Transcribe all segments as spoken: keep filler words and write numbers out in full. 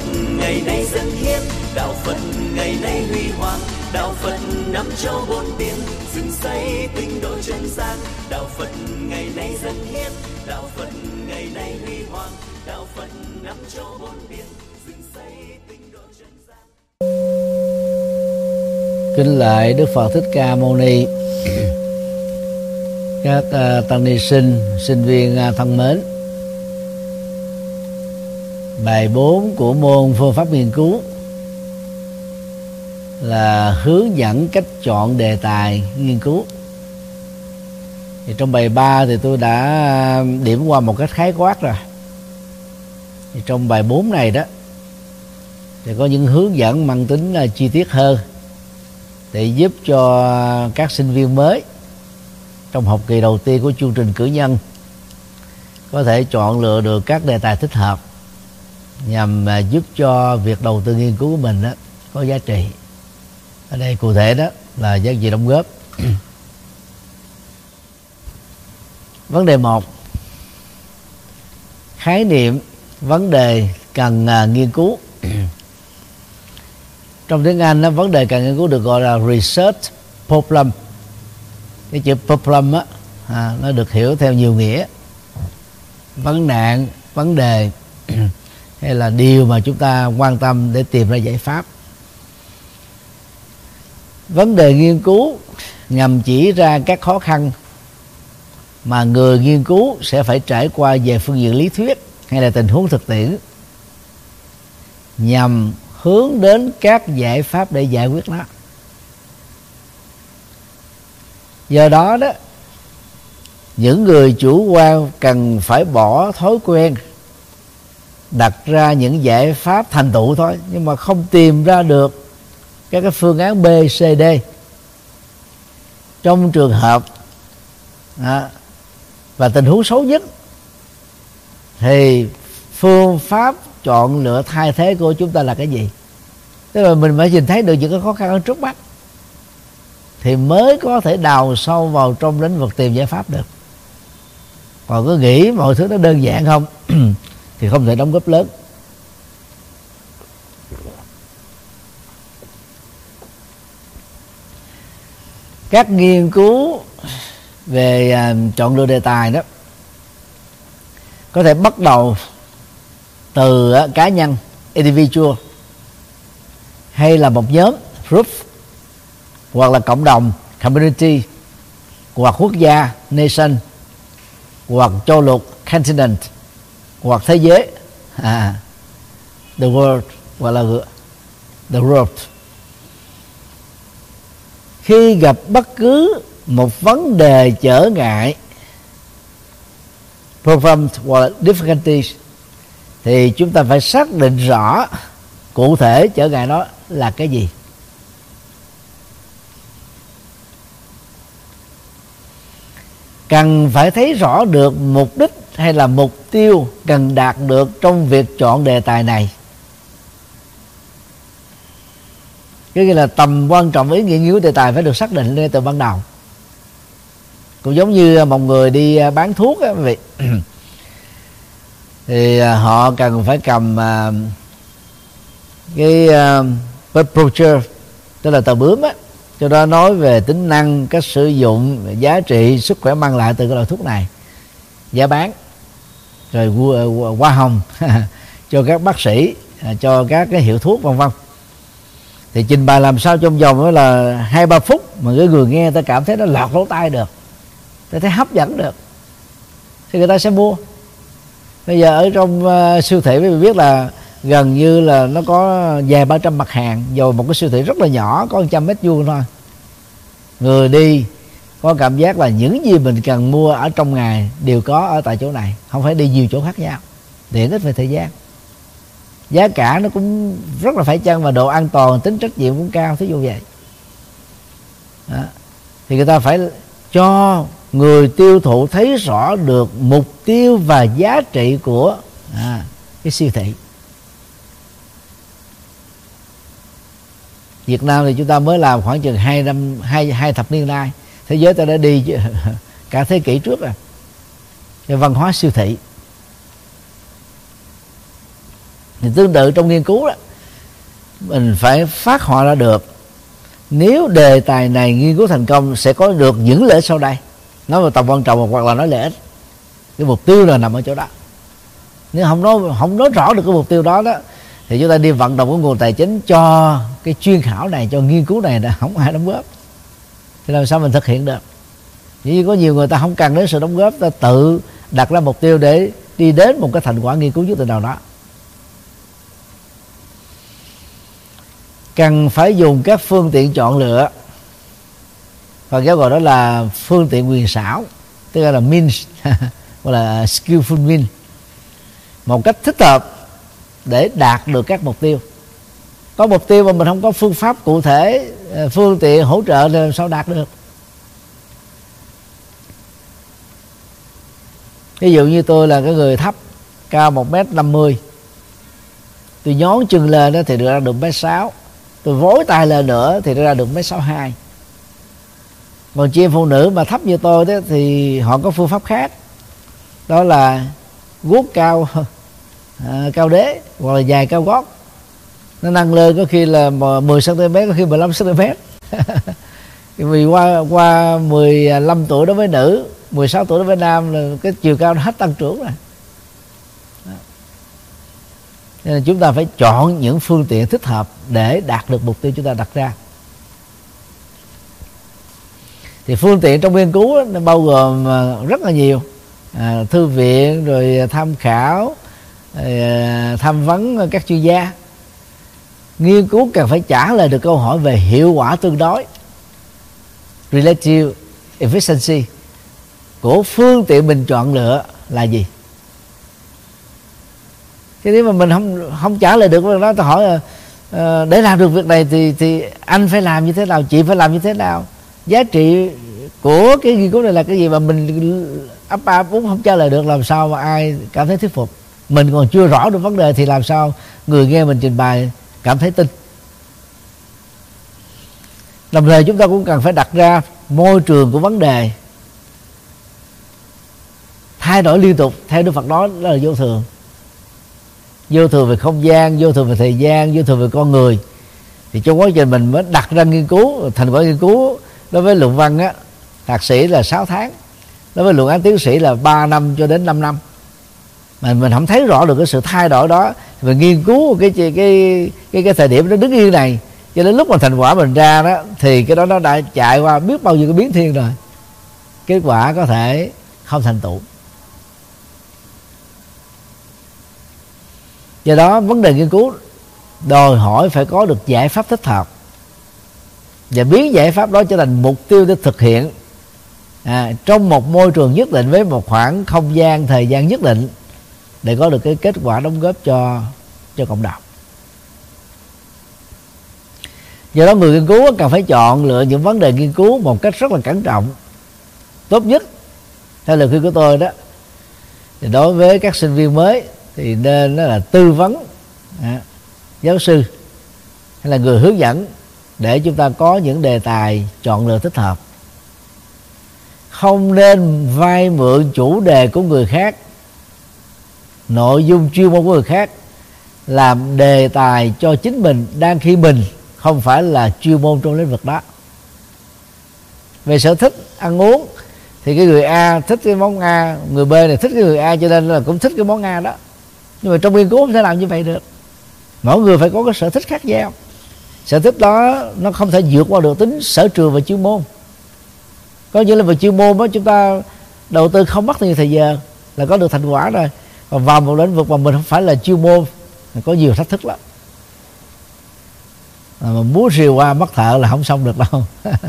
ngày nay dâng hiến, đạo Phật ngày nay huy hoàng, đạo Phật năm châu bốn biển, dựng xây tinh độ chân gian. Đạo Phật ngày nay dâng hiến, đạo Phật ngày nay huy hoàng, đạo Phật năm châu bốn biển, dựng xây tinh độ chân gian. Kính lạy Đức Phật Thích Ca Mâu Ni, các uh, tăng ni sinh, sinh viên uh, thân mến. Bài bốn của môn phương pháp nghiên cứu là hướng dẫn cách chọn đề tài nghiên cứu. Thì trong bài ba thì tôi đã điểm qua một cách khái quát rồi. Thì trong bài bốn này đó thì có những hướng dẫn mang tính uh, chi tiết hơn, để giúp cho các sinh viên mới trong học kỳ đầu tiên của chương trình cử nhân có thể chọn lựa được các đề tài thích hợp, nhằm giúp cho việc đầu tư nghiên cứu của mình đó có giá trị. Ở đây cụ thể đó là giá trị đóng góp. Vấn đề một: khái niệm vấn đề cần uh, nghiên cứu. Trong tiếng Anh đó, vấn đề cần nghiên cứu được gọi là research problem. Cái chữ problem á, à, nó được hiểu theo nhiều nghĩa: vấn nạn, vấn đề, hay là điều mà chúng ta quan tâm để tìm ra giải pháp. Vấn đề nghiên cứu nhằm chỉ ra các khó khăn mà người nghiên cứu sẽ phải trải qua về phương diện lý thuyết hay là tình huống thực tiễn, nhằm hướng đến các giải pháp để giải quyết nó. Do đó đó, những người chủ quan cần phải bỏ thói quen đặt ra những giải pháp thành tựu thôi, nhưng mà không tìm ra được các cái phương án B, C, D. Trong trường hợp à, và tình huống xấu nhất thì phương pháp chọn lựa thay thế của chúng ta là cái gì? Tức là mình phải nhìn thấy được những cái khó khăn ở trước mắt thì mới có thể đào sâu vào trong lĩnh vực tìm giải pháp được. Còn cứ nghĩ mọi thứ nó đơn giản không thì không thể đóng góp lớn. Các nghiên cứu về uh, chọn lựa đề tài đó có thể bắt đầu từ uh, cá nhân, individual, hay là một nhóm, group, hoặc là cộng đồng, community, hoặc quốc gia, nation, hoặc châu lục, continent, hoặc thế giới, à, the world, hoặc là the world. Khi gặp bất cứ một vấn đề trở ngại, problem hoặc difficulties, thì chúng ta phải xác định rõ cụ thể trở ngại đó là cái gì. Cần phải thấy rõ được mục đích hay là mục tiêu cần đạt được trong việc chọn đề tài này. Cái nghĩa là tầm quan trọng ý nghĩa nghiên cứu đề tài phải được xác định ngay từ ban đầu. Cũng giống như một người đi bán thuốc á quý vị, thì họ cần phải cầm cái brochure, tức là tờ bướm á, cho đó nói về tính năng, cách sử dụng, giá trị, sức khỏe mang lại từ cái loại thuốc này, giá bán, rồi hoa hồng cho các bác sĩ, cho các cái hiệu thuốc vân vân. Thì trình bày làm sao trong vòng đó là hai ba phút mà cái người nghe ta cảm thấy nó lọt lỗ tai được, ta thấy hấp dẫn được, thì người ta sẽ mua. Bây giờ ở trong uh, siêu thị quý vị biết là gần như là nó có vài ba trăm mặt hàng, rồi một cái siêu thị rất là nhỏ, có một trăm mét vuông thôi. Người đi có cảm giác là những gì mình cần mua ở trong ngày đều có ở tại chỗ này, không phải đi nhiều chỗ khác nhau, tiện ích về thời gian. Giá cả nó cũng rất là phải chăng, và độ an toàn, tính trách nhiệm cũng cao, thí dụ vậy. Đó. Thì người ta phải cho người tiêu thụ thấy rõ được mục tiêu và giá trị của à, cái siêu thị. Việt Nam thì chúng ta mới làm khoảng chừng hai năm, hai, hai thập niên nay. Thế giới ta đã đi cả thế kỷ trước rồi. Cái văn hóa siêu thị. Thì tương tự trong nghiên cứu đó, mình phải phát họa ra được nếu đề tài này nghiên cứu thành công sẽ có được những lợi ích sau đây. Nói về tầm quan trọng hoặc là nói lợi ích, cái mục tiêu là nằm ở chỗ đó. Nếu không nói không nói rõ được cái mục tiêu đó đó, thì chúng ta đi vận động cái nguồn tài chính cho cái chuyên khảo này, cho nghiên cứu này, là không ai đóng góp. Thì làm sao mình thực hiện được? Chỉ có nhiều người ta không cần đến sự đóng góp, ta tự đặt ra mục tiêu để đi đến một cái thành quả nghiên cứu nhất định nào đó. Cần phải dùng các phương tiện chọn lựa, và giáo gọi đó là phương tiện quyền xảo, tức là means hoặc là skillful means, một cách thích hợp để đạt được các mục tiêu. Có mục tiêu mà mình không có phương pháp cụ thể, phương tiện hỗ trợ thì làm sao đạt được? Ví dụ như tôi là cái người thấp, cao một mét năm mươi, tôi nhón chân lên đó thì được ra được một mét sáu, tôi vối tay lên nữa thì được ra được một mét sáu hai. Còn chị em phụ nữ mà thấp như tôi đó thì họ có phương pháp khác, đó là guốc cao à, cao đế hoặc là dài cao gót, nó nâng lên có khi là mười xăng ti mét, có khi mười lăm xăng ti mét. Vì qua qua mười lăm tuổi đối với nữ, mười sáu tuổi đối với nam là cái chiều cao nó hết tăng trưởng rồi. Đó. Nên là chúng ta phải chọn những phương tiện thích hợp để đạt được mục tiêu chúng ta đặt ra. Thì phương tiện trong nghiên cứu đó, nó bao gồm rất là nhiều, à, thư viện, rồi tham khảo, à, tham vấn các chuyên gia. Nghiên cứu cần phải trả lời được câu hỏi về hiệu quả tương đối, relative efficiency, của phương tiện mình chọn lựa là gì. Thế nếu mà mình không không trả lời được việc đó, tôi hỏi là à, để làm được việc này thì thì anh phải làm như thế nào, chị phải làm như thế nào, giá trị của cái nghiên cứu này là cái gì, mà mình ấp a ấp úng không trả lời được, làm sao mà ai cảm thấy thuyết phục? Mình còn chưa rõ được vấn đề thì làm sao người nghe mình trình bày cảm thấy tin? Đồng thời chúng ta cũng cần phải đặt ra môi trường của vấn đề thay đổi liên tục. Theo Đức Phật nói đó là vô thường, vô thường về không gian, vô thường về thời gian, vô thường về con người. Thì trong quá trình mình mới đặt ra nghiên cứu, thành quả nghiên cứu đối với luận văn á, thạc sĩ là sáu tháng, đối với luận án tiến sĩ là ba năm cho đến năm năm. Mà mình không thấy rõ được cái sự thay đổi đó, mình nghiên cứu cái cái cái cái, cái thời điểm nó đứng yên này, cho đến lúc mà thành quả mình ra đó thì cái đó nó đã chạy qua biết bao nhiêu cái biến thiên rồi, kết quả có thể không thành tựu. Do đó vấn đề nghiên cứu đòi hỏi phải có được giải pháp thích hợp, và biến giải pháp đó trở thành mục tiêu để thực hiện à, trong một môi trường nhất định với một khoảng không gian thời gian nhất định, để có được cái kết quả đóng góp cho cho cộng đồng. Do đó người nghiên cứu cần phải chọn lựa những vấn đề nghiên cứu một cách rất là cẩn trọng. Tốt nhất theo lời khuyên của tôi đó, thì đối với các sinh viên mới thì nên đó là tư vấn à, giáo sư hay là người hướng dẫn để chúng ta có những đề tài chọn lựa thích hợp. Không nên vay mượn chủ đề của người khác, nội dung chuyên môn của người khác làm đề tài cho chính mình, đang khi mình không phải là chuyên môn trong lĩnh vực đó. Về sở thích ăn uống thì cái người A thích cái món A, người B này thích cái người A, cho nên là cũng thích cái món A đó. Nhưng mà trong nghiên cứu không thể làm như vậy được. Mỗi người phải có cái sở thích khác nhau. Sở thích đó nó không thể vượt qua được tính sở trường và chuyên môn. Có những lĩnh vực chuyên môn đó chúng ta đầu tư không mất nhiều thời giờ là có được thành quả rồi. Còn vào một lĩnh vực mà mình không phải là chuyên môn có nhiều thách thức lắm. Mà muốn rìu qua mất thợ là không xong được đâu.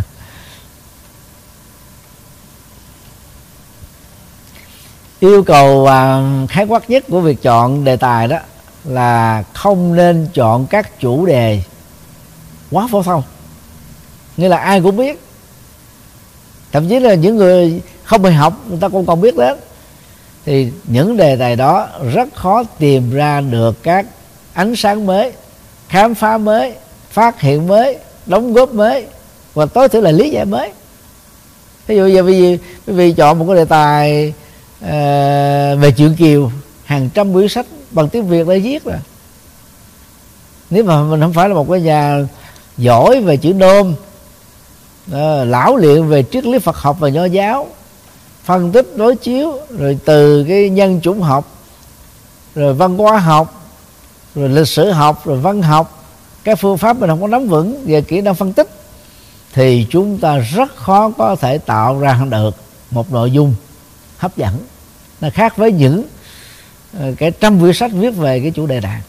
Yêu cầu à, khái quát nhất của việc chọn đề tài đó là không nên chọn các chủ đề quá phổ thông, nghĩa là ai cũng biết, thậm chí là những người không hề học người ta cũng còn biết đến. Thì những đề tài đó rất khó tìm ra được các ánh sáng mới, khám phá mới, phát hiện mới, đóng góp mới, và tối thiểu là lý giải mới. Ví dụ giờ vì quý vị chọn một cái đề tài uh, về truyện Kiều, hàng trăm quyển sách bằng tiếng Việt đã viết rồi, Nếu mà mình không phải là một cái nhà giỏi về chữ nôm, à, lão luyện về triết lý Phật học và Nho giáo, phân tích đối chiếu, rồi từ cái nhân chủng học, rồi văn hóa học, rồi lịch sử học, rồi văn học, các phương pháp mình không có nắm vững về kỹ năng phân tích, thì chúng ta rất khó có thể tạo ra được một nội dung hấp dẫn. Nó khác với những cái trăm quyển sách viết về cái chủ đề này.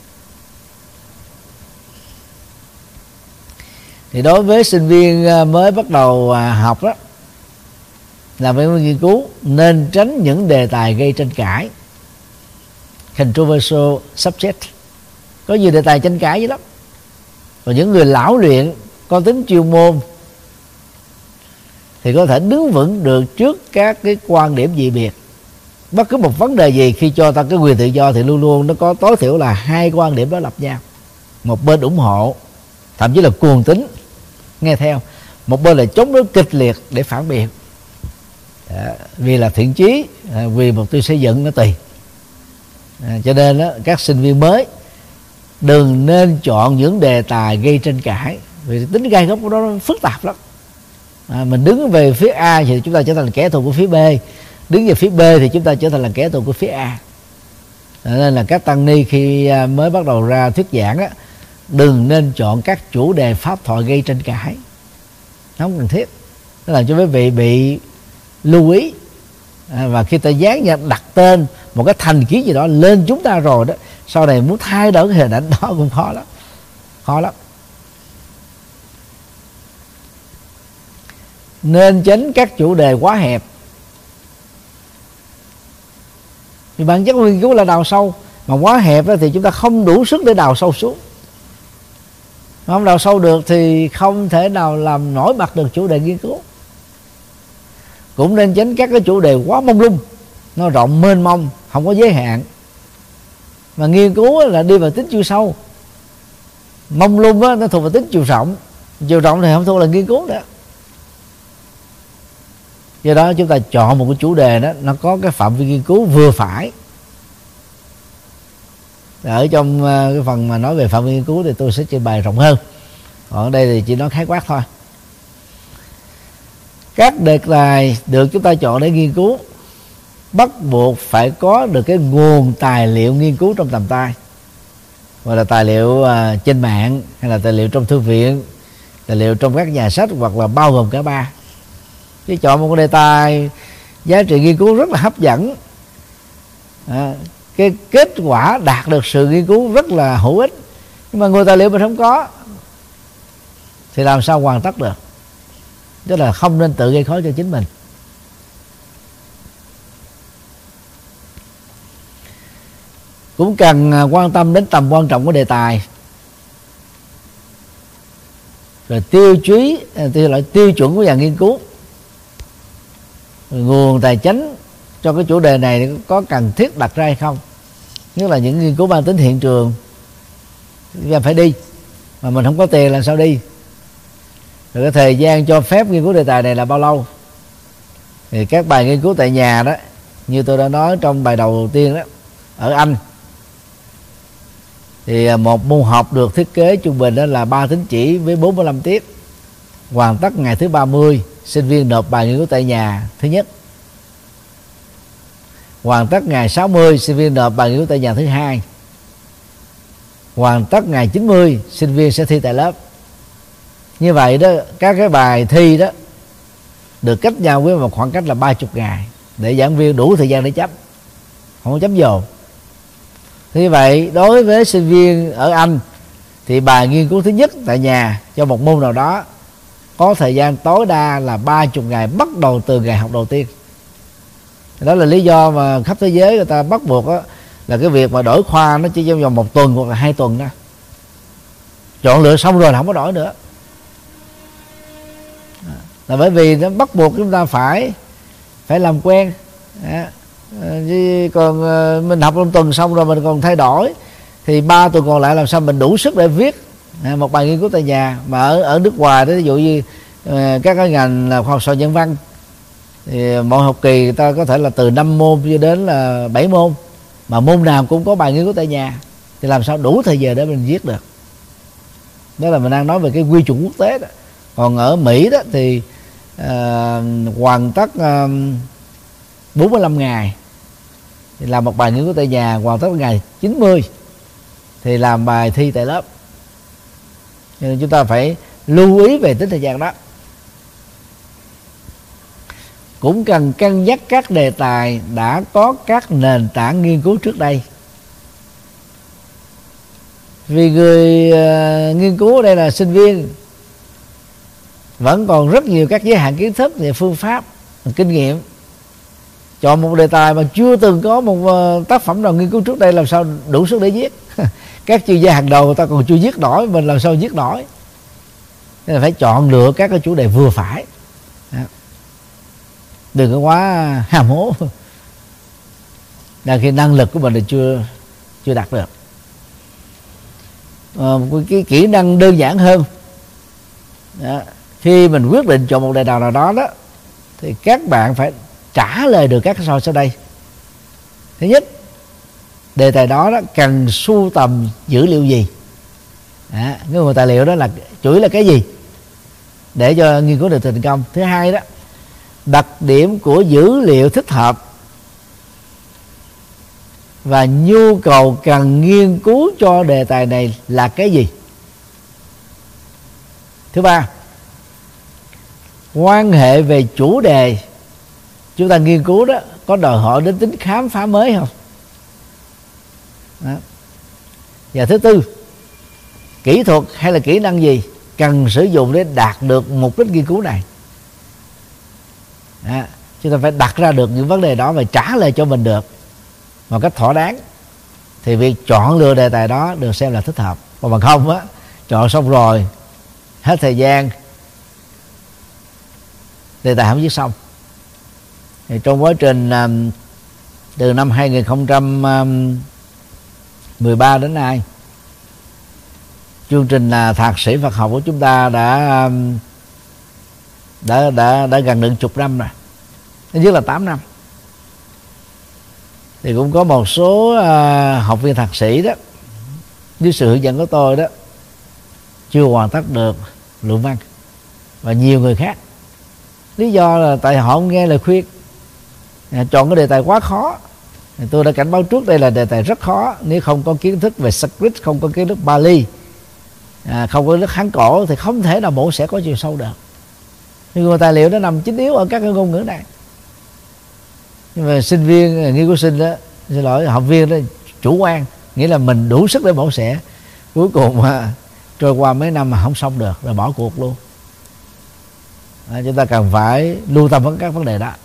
Thì đối với sinh viên mới bắt đầu học đó, làm việc nghiên cứu, nên tránh những đề tài gây tranh cãi, controversial subject. Có nhiều đề tài tranh cãi dữ lắm. Còn những người lão luyện có tính chuyên môn thì có thể đứng vững được trước các cái quan điểm dị biệt. Bất cứ một vấn đề gì khi cho ta cái quyền tự do thì luôn luôn nó có tối thiểu là hai quan điểm đối lập nhau. Một bên ủng hộ, thậm chí là cuồng tín nghe theo, một bên là chống đối kịch liệt để phản biện. Đó, vì là thiện chí, vì mục tiêu xây dựng nó tùy. À, cho nên đó, các sinh viên mới đừng nên chọn những đề tài gây tranh cãi, vì tính gai góc của nó phức tạp lắm. À, mình đứng về phía A thì chúng ta trở thành kẻ thù của phía B, đứng về phía B thì chúng ta trở thành là kẻ thù của phía A. À, nên là các tăng ni khi mới bắt đầu ra thuyết giảng á, đừng nên chọn các chủ đề pháp thoại gây tranh cãi, không cần thiết. Nó làm cho quý vị bị lưu ý. À, và khi ta dán nhận đặt tên một cái thành kiến gì đó lên chúng ta rồi đó, sau này muốn thay đổi cái hình ảnh đó cũng khó lắm, khó lắm. Nên tránh các chủ đề quá hẹp. Vì bản chất nghiên cứu là đào sâu, mà quá hẹp đó thì chúng ta không đủ sức để đào sâu xuống. Không đào sâu được thì không thể nào làm nổi bật được chủ đề nghiên cứu. Cũng nên tránh các cái chủ đề quá mông lung, nó rộng mênh mông, không có giới hạn. Mà nghiên cứu là đi vào tính chiều sâu. Mông lung á, nó thuộc vào tính chiều rộng. Chiều rộng thì không thuộc là nghiên cứu nữa. Do đó chúng ta chọn một cái chủ đề đó, nó có cái phạm vi nghiên cứu vừa phải. Ở trong cái phần mà nói về phạm vi nghiên cứu thì tôi sẽ trình bày rộng hơn. Còn ở đây thì chỉ nói khái quát thôi. Các đề tài được chúng ta chọn để nghiên cứu bắt buộc phải có được cái nguồn tài liệu nghiên cứu trong tầm tay, hoặc là tài liệu uh, trên mạng, hay là tài liệu trong thư viện, tài liệu trong các nhà sách, hoặc là bao gồm cả ba. Chứ chọn một cái đề tài giá trị nghiên cứu rất là hấp dẫn, à, cái kết quả đạt được sự nghiên cứu rất là hữu ích, nhưng mà nguồn tài liệu mình không có thì làm sao hoàn tất được. Tức là không nên tự gây khó cho chính mình. Cũng cần quan tâm đến tầm quan trọng của đề tài, rồi tiêu chí, tiêu loại tiêu chuẩn của nhà nghiên cứu, rồi nguồn tài chính cho cái chủ đề này có cần thiết đặt ra hay không. Nhất là những nghiên cứu mang tính hiện trường, chúng ta phải đi mà mình không có tiền làm sao đi. Rồi cái thời gian cho phép nghiên cứu đề tài này là bao lâu. Thì các bài nghiên cứu tại nhà đó, như tôi đã nói trong bài đầu tiên đó, ở Anh thì một môn học được thiết kế trung bình đó là ba tín chỉ với bốn mươi lăm tiết. Hoàn tất ngày thứ ba mươi, sinh viên nộp bài nghiên cứu tại nhà thứ nhất. Hoàn tất ngày sáu mươi, sinh viên nộp bài nghiên cứu tại nhà thứ hai. Hoàn tất ngày chín mươi, sinh viên sẽ thi tại lớp. Như vậy đó, các cái bài thi đó được cách nhau với một khoảng cách là ba mươi ngày, để giảng viên đủ thời gian để chấm, không có chấm dồn. Như vậy đối với sinh viên ở Anh thì bài nghiên cứu thứ nhất tại nhà cho một môn nào đó có thời gian tối đa là ba mươi ngày, bắt đầu từ ngày học đầu tiên. Đó là lý do mà khắp thế giới người ta bắt buộc đó, là cái việc mà đổi khoa nó chỉ trong vòng một tuần hoặc là hai tuần đó. Chọn lựa xong rồi là không có đổi nữa. Là bởi vì nó bắt buộc chúng ta phải phải làm quen. Chứ còn mình học trong tuần xong rồi mình còn thay đổi thì ba tuần còn lại làm sao mình đủ sức để viết một bài nghiên cứu tại nhà. Mà ở ở nước ngoài đó, ví dụ như các cái ngành là khoa học xã hội nhân văn thì mỗi học kỳ người ta có thể là từ năm môn cho đến là bảy môn, mà môn nào cũng có bài nghiên cứu tại nhà, thì làm sao đủ thời giờ để mình viết được. Đó là mình đang nói về cái quy chuẩn quốc tế đó. Còn ở Mỹ đó thì uh, hoàn tất uh, bốn mươi lăm ngày thì làm một bài nghiên cứu tại nhà, hoàn tất ngày chín mươi thì làm bài thi tại lớp. Cho nên chúng ta phải lưu ý về tính thời gian đó. Cũng cần cân nhắc các đề tài đã có các nền tảng nghiên cứu trước đây. Vì người uh, nghiên cứu ở đây là sinh viên, vẫn còn rất nhiều các giới hạn kiến thức về phương pháp, kinh nghiệm. Chọn một đề tài mà chưa từng có một uh, tác phẩm nào nghiên cứu trước đây làm sao đủ sức để viết. Các chuyên gia hàng đầu người ta còn chưa viết nổi, mình làm sao viết nổi. Nên là phải chọn lựa các cái chủ đề vừa phải. Đó. Đừng có quá hàm hố là khi năng lực của mình thì chưa chưa đạt được. À, một cái kỹ năng đơn giản hơn đó, khi mình quyết định chọn một đề tài nào đó đó thì các bạn phải trả lời được các câu hỏi sau đây. Thứ nhất, đề tài đó, đó cần sưu tầm dữ liệu gì, đó, cái nguồn tài liệu đó là chủ yếu là cái gì để cho nghiên cứu được thành công. Thứ hai đó, đặc điểm của dữ liệu thích hợp và nhu cầu cần nghiên cứu cho đề tài này là cái gì. Thứ ba, quan hệ về chủ đề chúng ta nghiên cứu đó có đòi hỏi đến tính khám phá mới không. Đó. Và thứ tư, kỹ thuật hay là kỹ năng gì cần sử dụng để đạt được mục đích nghiên cứu này. Đó. Chúng ta phải đặt ra được những vấn đề đó và trả lời cho mình được một cách thỏa đáng thì việc chọn lựa đề tài đó được xem là thích hợp. Còn bằng không á, chọn xong rồi hết thời gian, đề tài không viết xong. Thì trong quá trình um, từ năm hai nghìn không trăm mười ba đến nay, chương trình là thạc sĩ Phật học của chúng ta đã um, đã đã đã gần được chục năm rồi, ít nhất là tám năm. Thì cũng có một số uh, học viên thạc sĩ đó, dưới sự hướng dẫn của tôi đó, chưa hoàn tất được luận văn, và nhiều người khác. Lý do là tại họ không nghe lời khuyên, à, chọn cái đề tài quá khó. Thì tôi đã cảnh báo trước đây là đề tài rất khó. Nếu không có kiến thức về Sanskrit, không có kiến thức Bali, à, không có kiến thức Hán cổ thì không thể nào mổ xẻ có chiều sâu được. Nhưng mà tài liệu nó nằm chính yếu ở các cái ngôn ngữ này. Nhưng mà sinh viên, nghiên cứu sinh đó, xin lỗi, học viên đó chủ quan, nghĩa là mình đủ sức để mổ xẻ, cuối cùng à, trôi qua mấy năm mà không xong được rồi bỏ cuộc luôn. À, chúng ta cần phải lưu tâm với các vấn đề đó.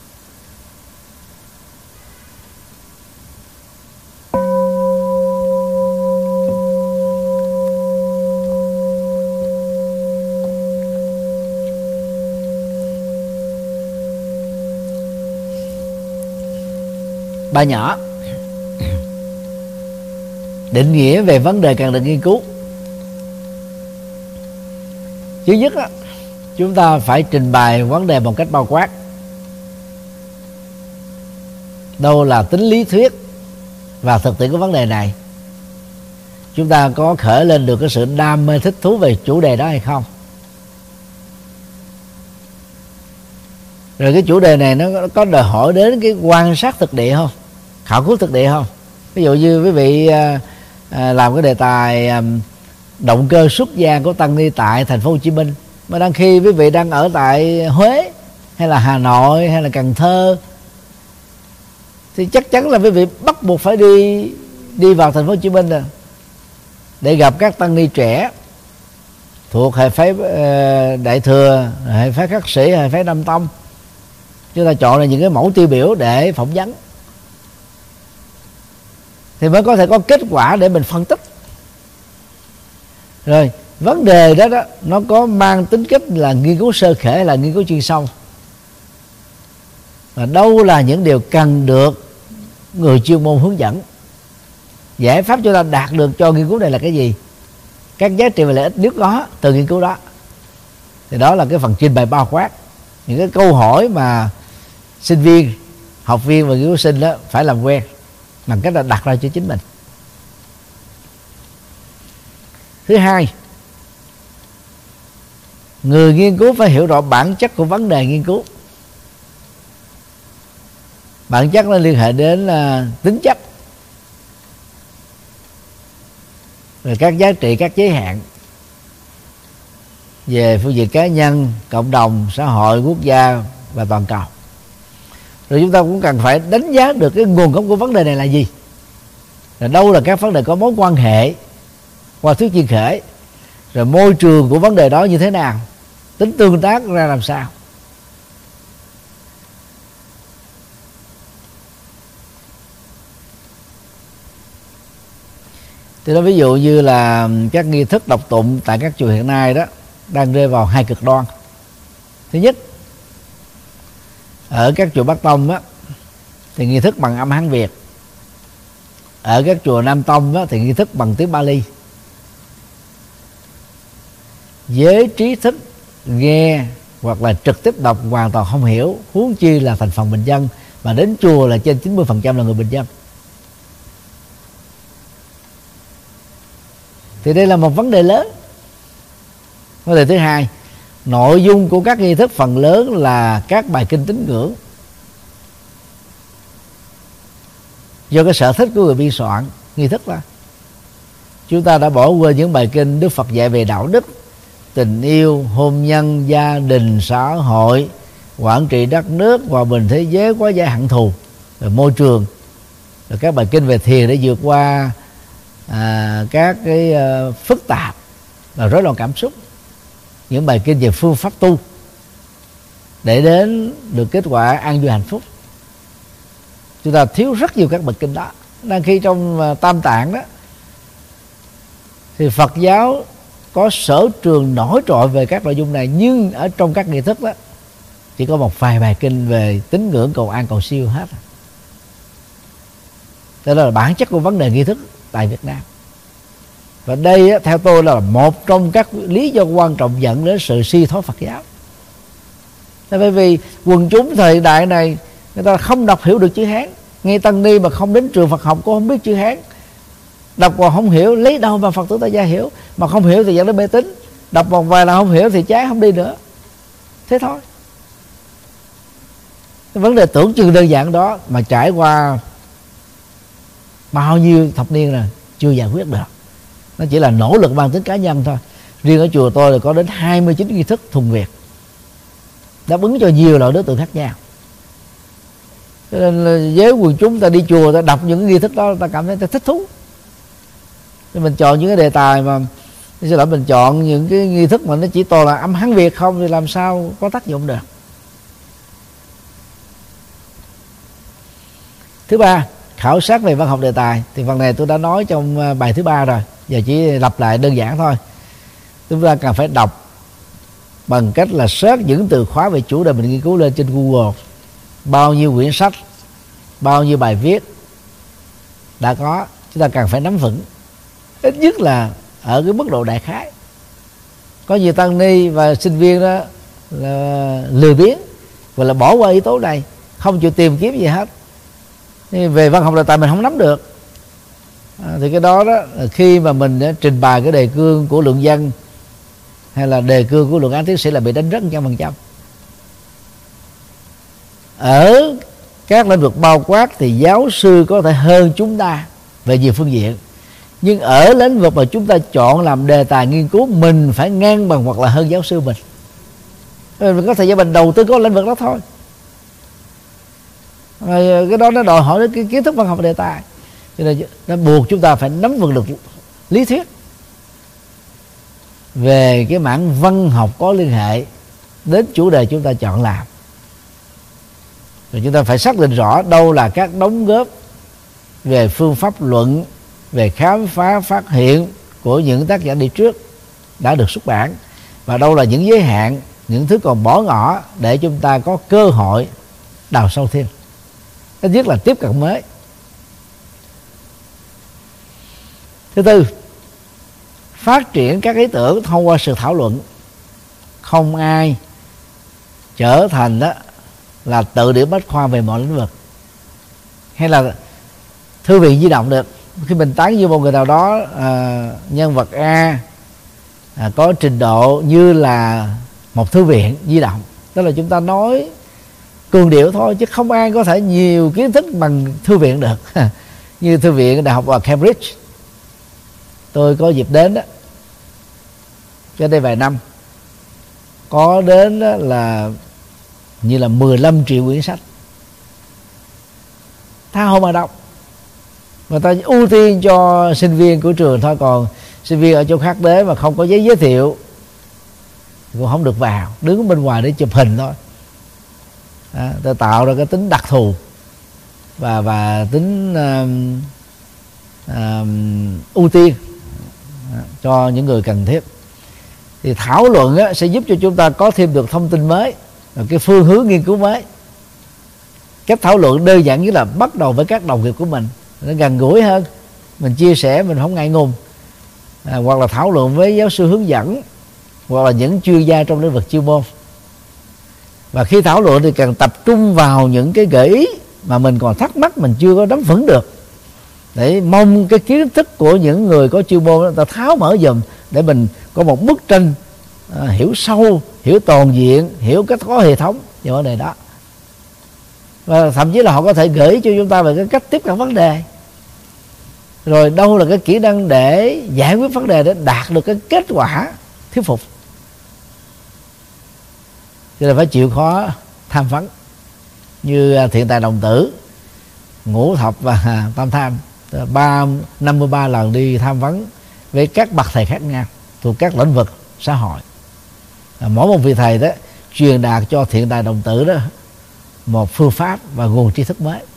Ba nhỏ định nghĩa về vấn đề cần được nghiên cứu. Thứ nhất á, chúng ta phải trình bày vấn đề một cách bao quát. Đâu là tính lý thuyết và thực tiễn của vấn đề này, chúng ta có khởi lên được cái sự đam mê thích thú về chủ đề đó hay không. Rồi cái chủ đề này nó có đòi hỏi đến cái quan sát thực địa không, khảo cứu thực địa không. Ví dụ như quý vị à, à, làm cái đề tài à, động cơ xuất gia của tăng ni tại thành phố Hồ Chí Minh, mà đang khi quý vị đang ở tại Huế hay là Hà Nội hay là Cần Thơ, thì chắc chắn là quý vị bắt buộc phải đi đi vào thành phố Hồ Chí Minh rồi, để gặp các tăng ni trẻ thuộc hệ phái uh, Đại Thừa, hệ phái Khắc Sĩ, hệ phái Nam Tông. Chúng ta chọn là những cái mẫu tiêu biểu để phỏng vấn, thì mới có thể có kết quả để mình phân tích. Rồi vấn đề đó đó nó có mang tính cách là nghiên cứu sơ khể hay là nghiên cứu chuyên sâu, và đâu là những điều cần được người chuyên môn hướng dẫn. Giải pháp chúng ta đạt được cho nghiên cứu này là cái gì, các giá trị và lợi ích nếu có từ nghiên cứu đó. Thì đó là cái phần trình bày bao quát, những cái câu hỏi mà sinh viên, học viên và nghiên cứu sinh đó phải làm quen bằng cách là đặt ra cho chính mình. Thứ hai, Người nghiên cứu phải hiểu rõ bản chất của vấn đề nghiên cứu. Bản chất nó liên hệ đến uh, tính chất, rồi các giá trị, các giới hạn về phương diện cá nhân, cộng đồng, xã hội, quốc gia và toàn cầu. Rồi chúng ta cũng cần phải đánh giá được cái nguồn gốc của vấn đề này là gì, rồi đâu là các vấn đề có mối quan hệ qua thuyết chuyên khể, rồi môi trường của vấn đề đó như thế nào, tính tương tác ra làm sao. Thì đó, ví dụ như là các nghi thức đọc tụng tại các chùa hiện nay đó đang rơi vào hai cực đoan. Thứ nhất, ở các chùa Bắc Tông á, thì nghi thức bằng âm Hán Việt. Ở các chùa Nam Tông á, thì nghi thức bằng tiếng Bali. Giới trí thức nghe hoặc là trực tiếp đọc hoàn toàn không hiểu, huống chi là thành phần bình dân, mà đến chùa là trên chín mươi phần trăm là người bình dân. Thì đây là một vấn đề lớn. Vấn đề thứ hai, nội dung của các nghi thức phần lớn là các bài kinh tín ngưỡng do cái sở thích của người biên soạn nghi thức đó. Chúng ta đã bỏ quên những bài kinh Đức Phật dạy về đạo đức, tình yêu, hôn nhân, gia đình, xã hội, quản trị đất nước, hòa bình thế giới, hóa giải hận thù, rồi môi trường, rồi các bài kinh về thiền để vượt qua à, các cái uh, phức tạp và rối loạn cảm xúc, những bài kinh về phương pháp tu để đến được kết quả an vui hạnh phúc. Chúng ta thiếu rất nhiều các bài kinh đó. Đang khi trong uh, Tam Tạng đó thì Phật giáo có sở trường nổi trội về các nội dung này, nhưng ở trong các nghi thức đó chỉ có một vài bài kinh về tín ngưỡng, cầu an, cầu siêu hết. Đó là bản chất của vấn đề nghi thức tại Việt Nam. Và đây theo tôi là một trong các lý do quan trọng dẫn đến sự suy thoái Phật giáo. Bởi vì quần chúng thời đại này người ta không đọc hiểu được chữ Hán. Nghe tăng ni mà không đến trường Phật học cũng không biết chữ Hán, đọc còn không hiểu, lấy đâu mà Phật tử tại gia hiểu. Mà không hiểu thì dẫn đến mê tín, đọc một vài là không hiểu thì chán không đi nữa. Thế thôi. Cái vấn đề tưởng chừng đơn giản đó mà trải qua bao nhiêu thập niên rồi chưa giải quyết được. Nó chỉ là nỗ lực mang tính cá nhân thôi. Riêng ở chùa tôi là có đến hai mươi chín nghi thức thuần Việt, đáp ứng cho nhiều loại đối tượng khác nhau. Cho nên là với quần chúng ta đi chùa, ta đọc những nghi thức đó, ta cảm thấy ta thích thú. Thì mình chọn những cái đề tài mà xin lỗi, mình chọn những cái nghi thức mà nó chỉ toàn là âm Hán Việt không thì làm sao có tác dụng được. Thứ ba, khảo sát về văn học đề tài. Thì phần này tôi đã nói trong bài thứ ba rồi, giờ chỉ lặp lại đơn giản thôi. Chúng ta cần phải đọc bằng cách là search những từ khóa về chủ đề mình nghiên cứu lên trên Google. Bao nhiêu quyển sách, bao nhiêu bài viết đã có, chúng ta cần phải nắm vững, ít nhất là ở cái mức độ đại khái. Có nhiều tăng ni và sinh viên đó là lười biếng và là bỏ qua yếu tố này, không chịu tìm kiếm gì hết. Nhưng về văn học đề tài mình không nắm được, à, thì cái đó đó khi mà mình đã trình bày cái đề cương của luận văn hay là đề cương của luận án tiến sĩ là bị đánh rất trăm phần trăm. Ở các lĩnh vực bao quát thì giáo sư có thể hơn chúng ta về nhiều phương diện, nhưng ở lĩnh vực mà chúng ta chọn làm đề tài nghiên cứu, mình phải ngang bằng hoặc là hơn giáo sư mình. Mình có thời gian mình đầu tư có lĩnh vực đó thôi. Rồi cái đó nó đòi hỏi đến cái kiến thức văn học đề tài, cho nên nó buộc chúng ta phải nắm vững được lý thuyết về cái mảng văn học có liên hệ đến chủ đề chúng ta chọn làm. Rồi chúng ta phải xác định rõ đâu là các đóng góp về phương pháp luận, về khám phá phát hiện của những tác giả đi trước đã được xuất bản, và đâu là những giới hạn, những thứ còn bỏ ngỏ để chúng ta có cơ hội đào sâu thêm, ít nhất là tiếp cận mới. Thứ tư, phát triển các ý tưởng thông qua sự thảo luận. Không ai trở thành đó là tự điểm bách khoa về mọi lĩnh vực, hay là thư viện di động được. Khi mình tán với một người nào đó, à, nhân vật A à, có trình độ như là một thư viện di động. Tức là chúng ta nói cường điệu thôi, chứ không ai có thể nhiều kiến thức bằng thư viện được. Như thư viện đại học ở Cambridge, tôi có dịp đến đó, cho đây vài năm, có đến đó là như là mười lăm triệu quyển sách, tha hồ mà đọc. Người ta ưu tiên cho sinh viên của trường thôi, còn sinh viên ở chỗ khác đến mà không có giấy giới thiệu cũng không được vào, đứng bên ngoài để chụp hình thôi. À, ta tạo ra cái tính đặc thù và và tính uh, uh, ưu tiên uh, cho những người cần thiết. Thì thảo luận á, sẽ giúp cho chúng ta có thêm được thông tin mới, cái phương hướng nghiên cứu mới. Cách thảo luận đơn giản nhất là bắt đầu với các đồng nghiệp của mình, nó gần gũi hơn, mình chia sẻ, mình không ngại ngùng. À, hoặc là thảo luận với giáo sư hướng dẫn, hoặc là những chuyên gia trong lĩnh vực chuyên môn. Và khi thảo luận thì cần tập trung vào những cái gợi ý mà mình còn thắc mắc, mình chưa có nắm vững được, để mong cái kiến thức của những người có chuyên môn người ta tháo mở dùm, để mình có một bức tranh à, hiểu sâu, hiểu toàn diện, hiểu cách có hệ thống về vấn đề đó. Và thậm chí là họ có thể gửi cho chúng ta về cái cách tiếp cận vấn đề, rồi đâu là cái kỹ năng để giải quyết vấn đề, để đạt được cái kết quả thuyết phục. Cho nên phải chịu khó tham vấn, như Thiện Tài Đồng Tử, Ngũ Thập và Tam Tham, ba năm mươi ba lần đi tham vấn với các bậc thầy khác nhau thuộc các lĩnh vực xã hội. Mỗi một vị thầy đó truyền đạt cho Thiện Tài Đồng Tử đó một phương pháp và nguồn tri thức mới,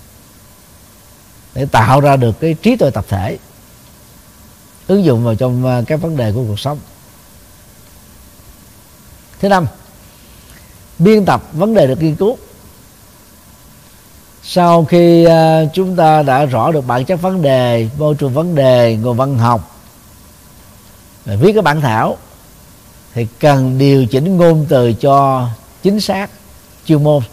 để tạo ra được cái trí tuệ tập thể ứng dụng vào trong các vấn đề của cuộc sống. Thứ năm, biên tập vấn đề được nghiên cứu. Sau khi uh, chúng ta đã rõ được bản chất vấn đề, môi trường vấn đề, nguồn văn học, và viết cái bản thảo, thì cần điều chỉnh ngôn từ cho chính xác, chuyên môn.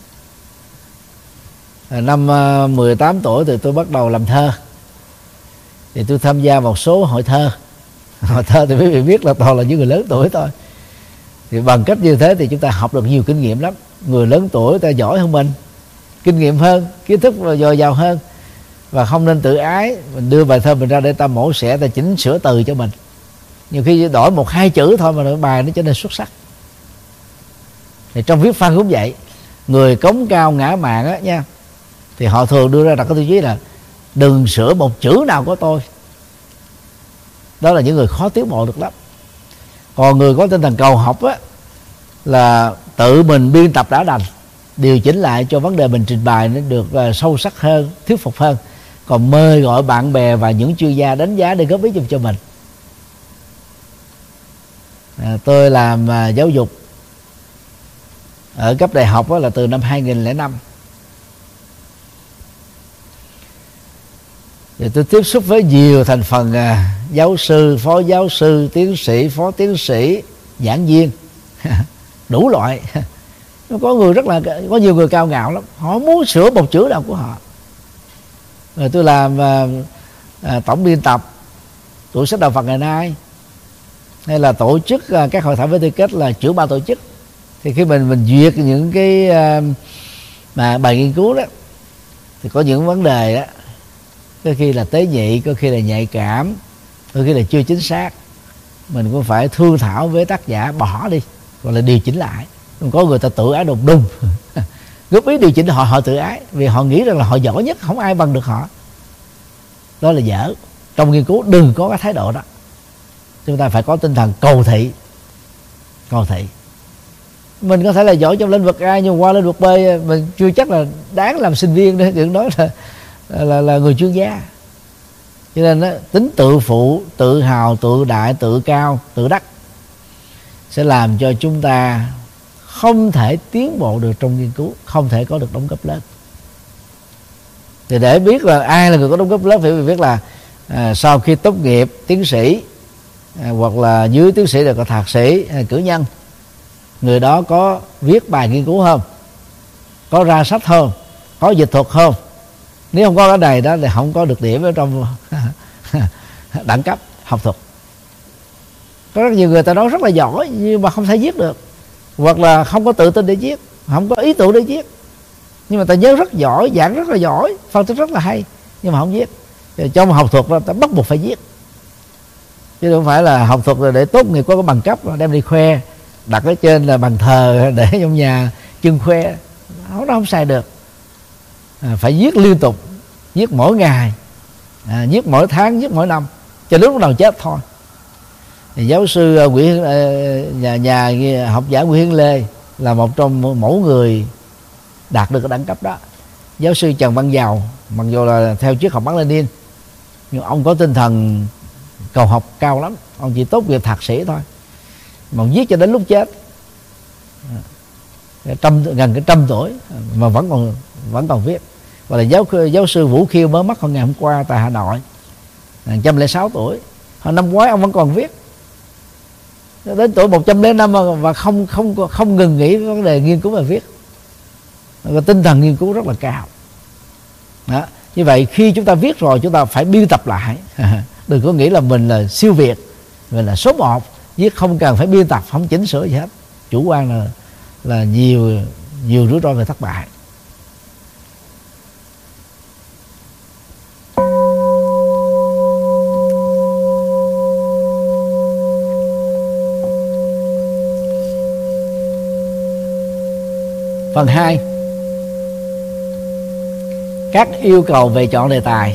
Năm uh, mười tám tuổi thì tôi bắt đầu làm thơ, thì tôi tham gia một số hội thơ. Hội thơ thì quý vị biết là toàn là những người lớn tuổi thôi. Thì bằng cách như thế thì chúng ta học được nhiều kinh nghiệm lắm. Người lớn tuổi ta giỏi hơn mình, kinh nghiệm hơn, kiến thức dồi dào hơn. Và không nên tự ái, mình đưa bài thơ mình ra để ta mổ xẻ, ta chỉnh sửa từ cho mình. Nhiều khi đổi một hai chữ thôi mà bài nó trở nên xuất sắc. Thì trong viết văn cũng vậy, người cống cao ngã mạn á nha, thì họ thường đưa ra đặt cái tiêu chí là đừng sửa một chữ nào của tôi. Đó là những người khó tiến bộ được lắm. Còn người có tinh thần cầu học á, là tự mình biên tập đã đành, điều chỉnh lại cho vấn đề mình trình bày nó được uh, sâu sắc hơn, thuyết phục hơn. Còn mời gọi bạn bè và những chuyên gia đánh giá để góp ý giúp cho mình. À, tôi làm uh, giáo dục ở cấp đại học á, là từ năm hai nghìn lẻ năm. Thì tôi tiếp xúc với nhiều thành phần à, giáo sư, phó giáo sư, tiến sĩ, phó tiến sĩ, giảng viên đủ loại. Có người rất là có nhiều người cao ngạo lắm, họ muốn sửa một chữ nào của họ. Rồi tôi làm à, à, tổng biên tập tủ sách Đạo Phật ngày nay, hay là tổ chức à, các hội thảo với tư cách là trưởng ban tổ chức. Thì khi mình mình duyệt những cái à, mà bài nghiên cứu đó, thì có những vấn đề đó có khi là tế nhị, có khi là nhạy cảm, có khi là chưa chính xác, mình cũng phải thương thảo với tác giả bỏ đi, hoặc là điều chỉnh lại. Không có người ta tự ái đùng đùng góp ý điều chỉnh họ, họ tự ái vì họ nghĩ rằng là họ giỏi nhất, không ai bằng được họ. Đó là dở. Trong nghiên cứu đừng có cái thái độ đó. Chúng ta phải có tinh thần cầu thị. Cầu thị. Mình có thể là giỏi trong lĩnh vực A, nhưng qua lĩnh vực B mình chưa chắc là đáng làm sinh viên đấy, đừng nói là là là người chuyên gia. Cho nên đó, tính tự phụ, tự hào, tự đại, tự cao, tự đắc sẽ làm cho chúng ta không thể tiến bộ được trong nghiên cứu, không thể có được đóng góp lớn. Thì để biết là ai là người có đóng góp lớn, phải biết là à, sau khi tốt nghiệp tiến sĩ, à, hoặc là dưới tiến sĩ là có thạc sĩ, à, cử nhân, người đó có viết bài nghiên cứu không, có ra sách không, có dịch thuật không. Nếu không có cái này đó thì không có được điểm ở trong đẳng cấp học thuật. Có rất nhiều người ta nói rất là giỏi nhưng mà không thể viết được, hoặc là không có tự tin để viết, không có ý tưởng để viết, nhưng mà ta nhớ rất giỏi, giảng rất là giỏi, phân tích rất là hay, nhưng mà không viết. Trong học thuật ta bắt buộc phải viết, chứ không phải là học thuật là để tốt nghiệp có cái bằng cấp đem đi khoe, đặt ở trên là bàn thờ để trong nhà trưng khoe, nó không xài được. À, phải viết liên tục, viết mỗi ngày, à, viết mỗi tháng, viết mỗi năm, cho đến lúc nào chết thôi. Thì giáo sư uh, Nguyễn uh, nhà nhà học giả Nguyễn Hiến Lê là một trong mẫu người đạt được cái đẳng cấp đó. Giáo sư Trần Văn Dầu, mặc dù là theo triết học Mác Lênin, nhưng ông có tinh thần cầu học cao lắm. Ông chỉ tốt nghiệp thạc sĩ thôi, mà ông viết cho đến lúc chết, trăm gần cái trăm tuổi mà vẫn còn vẫn còn viết. Và là giáo giáo sư Vũ Khiêu mới mất hôm ngày hôm qua tại Hà Nội, một trăm lẻ sáu tuổi. Hồi năm ngoái ông vẫn còn viết đến tuổi một trăm lẻ năm và không không không ngừng nghỉ vấn đề nghiên cứu và viết. Cái tinh thần nghiên cứu rất là cao. Đó. Như vậy khi chúng ta viết rồi chúng ta phải biên tập lại. Đừng có nghĩ là mình là siêu việt, mình là số một, viết không cần phải biên tập, không chỉnh sửa gì hết. Chủ quan là là nhiều nhiều rủi ro về thất bại. Phần hai, các yêu cầu về chọn đề tài.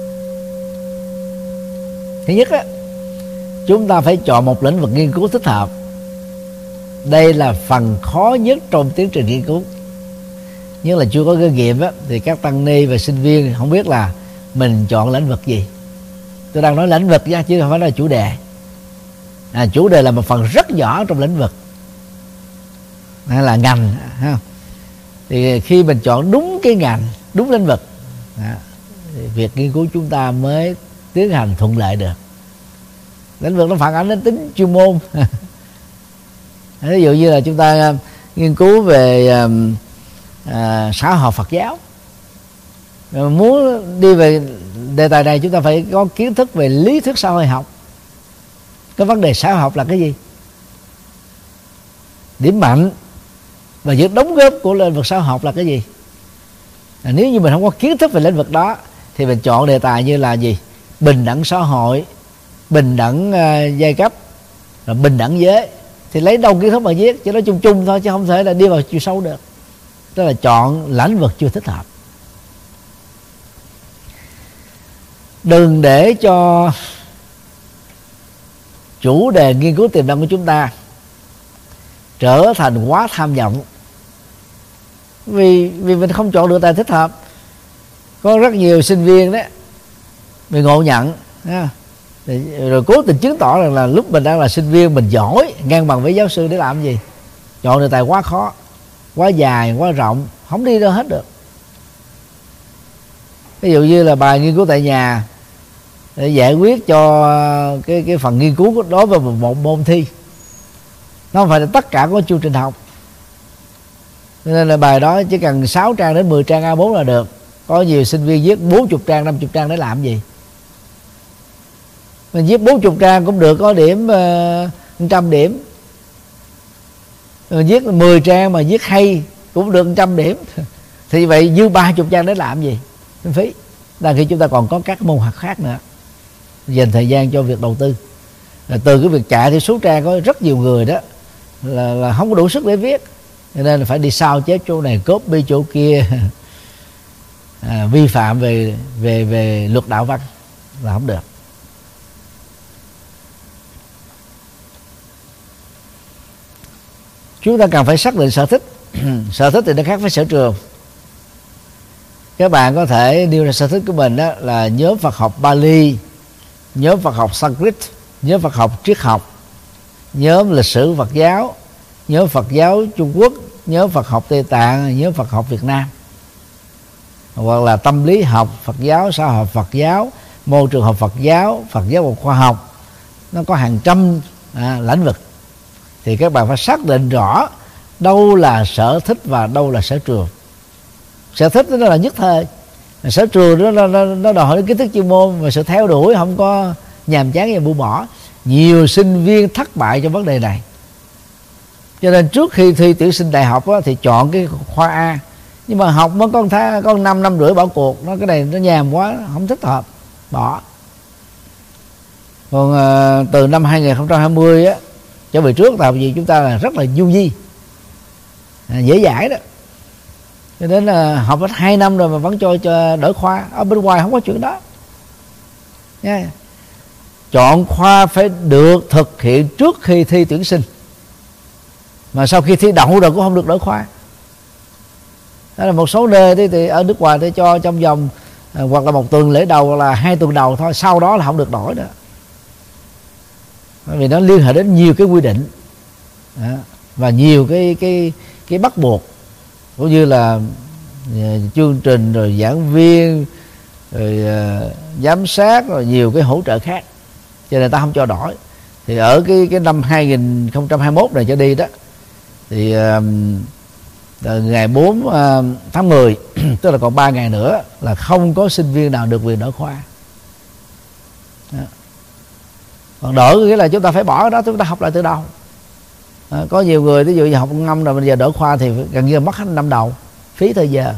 Thứ nhất á, chúng ta phải chọn một lĩnh vực nghiên cứu thích hợp. Đây là phần khó nhất trong tiến trình nghiên cứu. Nhưng là chưa có kinh nghiệm á, thì các tăng ni và sinh viên không biết là mình chọn lĩnh vực gì. Tôi đang nói lĩnh vực nha, chứ không phải là chủ đề. À, chủ đề là một phần rất nhỏ trong lĩnh vực, hay là ngành ha. Thì khi mình chọn đúng cái ngành, đúng lĩnh vực, à, thì việc nghiên cứu chúng ta mới tiến hành thuận lợi được. Lĩnh vực nó phản ánh đến tính chuyên môn. Ví dụ như là chúng ta nghiên cứu về à, xã hội Phật giáo, muốn đi về đề tài này chúng ta phải có kiến thức về lý thuyết xã hội học. Cái vấn đề xã hội học là cái gì, điểm mạnh và những đóng góp của lĩnh vực xã hội học là cái gì. À, nếu như mình không có kiến thức về lĩnh vực đó thì mình chọn đề tài như là gì, bình đẳng xã hội, bình đẳng uh, giai cấp, rồi bình đẳng giới, thì lấy đâu kiến thức mà viết, chỉ nói chung chung thôi, chứ không thể là đi vào chiều sâu được. Tức là chọn lĩnh vực chưa thích hợp. Đừng để cho chủ đề nghiên cứu tiềm năng của chúng ta trở thành quá tham vọng, vì vì mình không chọn được tài thích hợp. Có rất nhiều sinh viên đó mình ngộ nhận ha, rồi cố tình chứng tỏ rằng là lúc mình đang là sinh viên mình giỏi ngang bằng với giáo sư để làm gì. Chọn đề tài quá khó, quá dài, quá rộng, không đi đâu hết được. Ví dụ như là bài nghiên cứu tại nhà để giải quyết cho cái cái phần nghiên cứu đối với một, một môn thi, nó không phải là tất cả có chương trình học, nên là bài đó chỉ cần sáu trang đến mười trang A bốn là được. Có nhiều sinh viên viết bốn mươi trang, năm mươi trang để làm gì? Mình viết bốn mươi trang cũng được, có điểm một trăm điểm. Mình viết mười trang mà viết hay cũng được một trăm điểm. Thì vậy dư ba mươi trang để làm gì? Mình phí. Đang khi chúng ta còn có các môn học khác nữa, dành thời gian cho việc đầu tư. Rồi từ cái việc chạy theo số trang có rất nhiều người đó là, là không có đủ sức để viết, cho nên là phải đi sao chép chỗ này, copy chỗ kia, à, vi phạm về về về luật đạo văn là không được. Chúng ta cần phải xác định sở thích. Sở thích thì nó khác với sở trường. Các bạn có thể nêu ra sở thích của mình đó là nhóm Phật học Bali, nhóm Phật học Sanskrit, nhóm Phật học triết học, nhóm lịch sử Phật giáo, nhóm Phật giáo Trung Quốc, nhóm Phật học Tây Tạng, nhóm Phật học Việt Nam, hoặc là tâm lý học Phật giáo, xã hội Phật giáo, môi trường học Phật giáo, Phật giáo và khoa học. Nó có hàng trăm à, lĩnh vực. Thì các bạn phải xác định rõ đâu là sở thích và đâu là sở trường. Sở thích đó là nhất thời, sở trường đó nó, nó, nó đòi hỏi kiến thức chuyên môn và sự theo đuổi không có nhàm chán và buông bỏ. nhiều sinh viên thất bại trong vấn đề này. Cho nên trước khi thi tuyển sinh đại học á, thì chọn cái khoa A, nhưng mà học mới con tháng con năm năm rưỡi bỏ cuộc, nó cái này nó nhàm quá, không thích hợp, bỏ. Còn à, từ năm hai không hai không á trở về trước làm gì chúng ta là rất là du di, à, dễ dãi đó. Cho nên là học hết hai năm rồi mà vẫn cho cho đổi khoa. Ở bên ngoài không có chuyện đó nha. Chọn khoa phải được thực hiện trước khi thi tuyển sinh, mà sau khi thi đậu rồi cũng không được đổi khoa. Đó là một số nơi thì, thì ở nước ngoài thì cho trong vòng à, hoặc là một tuần lễ đầu hoặc là hai tuần đầu thôi, sau đó là không được đổi nữa, vì nó liên hệ đến nhiều cái quy định đó, và nhiều cái cái cái bắt buộc, cũng như là uh, chương trình rồi giảng viên rồi uh, giám sát rồi nhiều cái hỗ trợ khác, cho nên ta không cho đổi. Thì ở cái cái năm hai không hai mốt này trở đi đó, thì uh, ngày bốn uh, tháng mười tức là còn ba ngày nữa là không có sinh viên nào được quyền đổi khoa. Đó. Còn đổi nghĩa là chúng ta phải bỏ đó, chúng ta học lại từ đầu. À, có nhiều người ví dụ như học năm rồi bây giờ đổi khoa thì gần như mất hết năm đầu, phí thời giờ.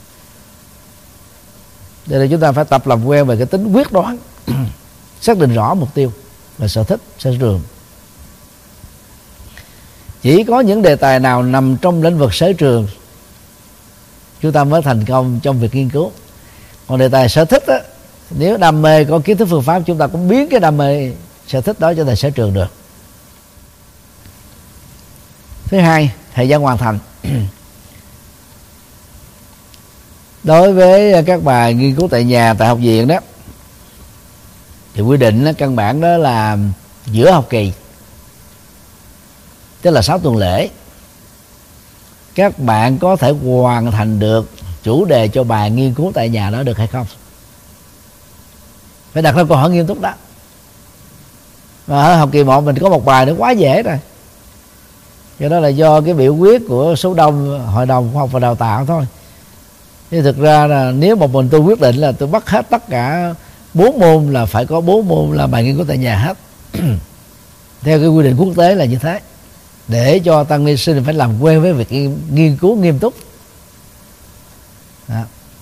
Cho nên chúng ta phải tập làm quen về cái tính quyết đoán, xác định rõ mục tiêu và sở thích, sở trường. Chỉ có những đề tài nào nằm trong lĩnh vực sở trường chúng ta mới thành công trong việc nghiên cứu. Còn đề tài sở thích á, nếu đam mê có kiến thức phương pháp, chúng ta cũng biến cái đam mê sở thích đó trở thành sở trường được. Thứ hai, thời gian hoàn thành. Đối với các bài nghiên cứu tại nhà, tại học viện đó, thì quy định đó, căn bản đó là giữa học kỳ, tức là sáu tuần lễ, các bạn có thể hoàn thành được chủ đề cho bài nghiên cứu tại nhà đó được hay không. Phải đặt ra câu hỏi nghiêm túc đó. Và ở học kỳ một mình có một bài nó quá dễ rồi, do đó là do cái biểu quyết của số đông hội đồng khoa học và đào tạo thôi. Chứ thực ra là nếu một mình tôi quyết định là tôi bắt hết tất cả bốn môn là phải có bốn môn là bài nghiên cứu tại nhà hết. Theo cái quy định quốc tế là như thế, để cho tăng ni sinh phải làm quen với việc nghiên cứu nghiêm túc. Đó.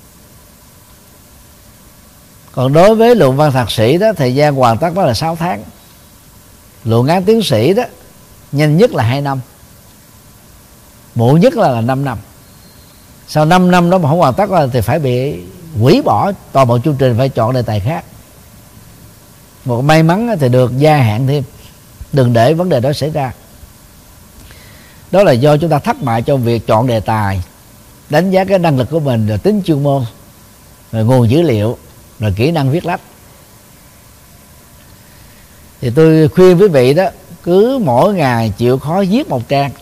Còn đối với luận văn thạc sĩ đó, thời gian hoàn tất đó là sáu tháng. Luận án tiến sĩ đó nhanh nhất là hai năm, muộn nhất là, là năm năm. Sau năm năm đó mà không hoàn tất thì phải bị hủy bỏ toàn bộ chương trình, phải chọn đề tài khác. Một may mắn thì được gia hạn thêm, đừng để vấn đề đó xảy ra. Đó là do chúng ta thất bại trong việc chọn đề tài, đánh giá cái năng lực của mình, rồi tính chuyên môn, rồi nguồn dữ liệu, rồi kỹ năng viết lách. Thì tôi khuyên quý vị đó, cứ mỗi ngày chịu khó viết một trang.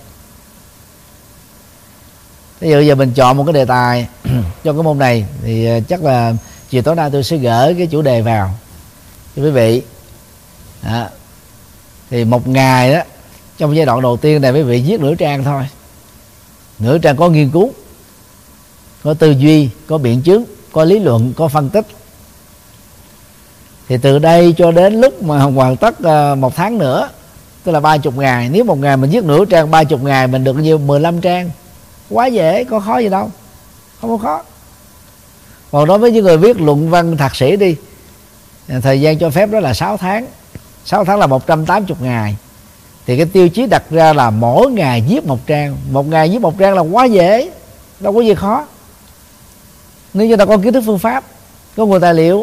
Ví dụ giờ mình chọn một cái đề tài cho cái môn này, thì chắc là chiều tối nay tôi sẽ gửi cái chủ đề vào cho quý vị. Đó. Thì một ngày đó, trong giai đoạn đầu tiên này quý vị viết nửa trang thôi. Nửa trang có nghiên cứu, có tư duy, có biện chứng, có lý luận, có phân tích. Thì từ đây cho đến lúc mà hoàn tất một tháng nữa, tức là ba mươi ngày. Nếu một ngày mình viết nửa trang, ba mươi ngày mình được nhiêu? mười lăm trang. Quá dễ, có khó gì đâu, không có khó. Còn đối với những người viết luận văn thạc sĩ đi, thời gian cho phép đó là sáu tháng. Sáu tháng là một trăm tám mươi ngày. Thì cái tiêu chí đặt ra là mỗi ngày viết một trang. Một ngày viết một trang là quá dễ, đâu có gì khó. Nếu chúng ta có kiến thức phương pháp, có nguồn tài liệu,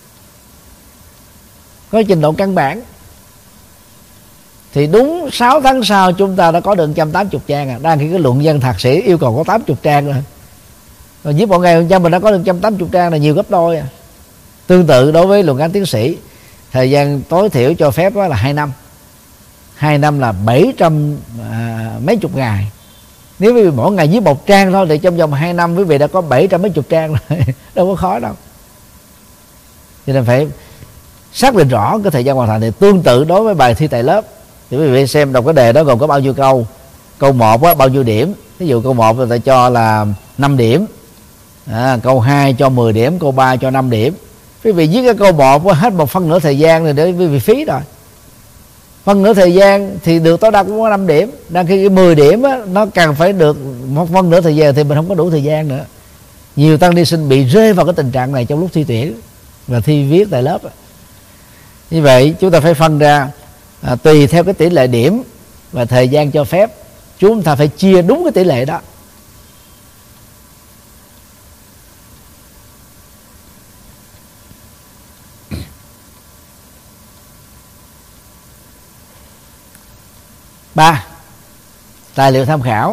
có trình độ căn bản, thì đúng sáu tháng sau chúng ta đã có được một trăm tám mươi trang à. Đang khi cái luận văn thạc sĩ yêu cầu có tám mươi trang rồi, còn viết một ngày trăm mình đã có được một trăm tám mươi trang là nhiều gấp đôi à. Tương tự đối với luận án tiến sĩ, thời gian tối thiểu cho phép đó là hai năm. Hai năm là bảy trăm à, mấy chục ngày. Nếu quý vị mỗi ngày viết một trang thôi thì trong vòng hai năm quý vị đã có bảy trăm mấy chục trang rồi. Đâu có khó đâu. Cho nên phải xác định rõ cái thời gian hoàn thành. Thì tương tự đối với bài thi tại lớp, thì quý vị xem đọc cái đề đó gồm có bao nhiêu câu. Câu một á, bao nhiêu điểm. Ví dụ câu một người ta cho là năm điểm, à, câu hai cho mười điểm, câu ba cho năm điểm. Quý vị viết cái câu một hết một phân nửa thời gian rồi để quý vị phí rồi. phân nửa thời gian thì được tối đa cũng có năm điểm, đang khi cái mười điểm á, nó càng phải được một phân nửa thời gian thì mình không có đủ thời gian nữa. Nhiều tăng ni sinh bị rơi vào cái tình trạng này trong lúc thi tuyển và thi viết tại lớp. Như vậy chúng ta phải phân ra à, tùy theo cái tỷ lệ điểm và thời gian cho phép, chúng ta phải chia đúng cái tỷ lệ đó. Ba, tài liệu tham khảo.